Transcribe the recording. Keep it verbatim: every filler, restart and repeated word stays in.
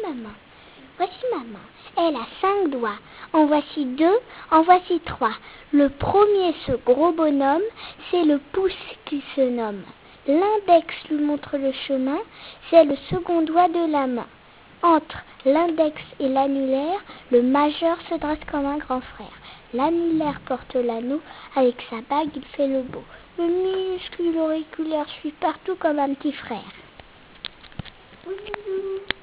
ma main. Voici ma main. Elle a cinq doigts. En voici deux, en voici trois. Le premier, ce gros bonhomme, c'est le pouce qui se nomme. L'index lui montre le chemin, c'est le second doigt de la main. Entre l'index et l'annulaire, le majeur se dresse comme un grand frère. L'annulaire porte l'anneau, avec sa bague il fait le beau. Le muscle auriculaire suit partout comme un petit frère.